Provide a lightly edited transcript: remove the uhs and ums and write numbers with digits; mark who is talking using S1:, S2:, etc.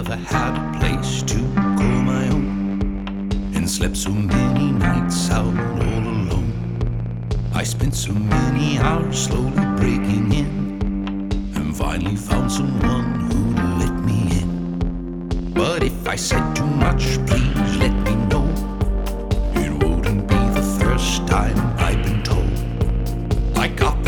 S1: never had a place to call my own, and slept so many nights out all alone. I spent so many hours slowly breaking in, and finally found someone who let me in. But if I said too much, please let me know. It wouldn't be the first time I've been told I got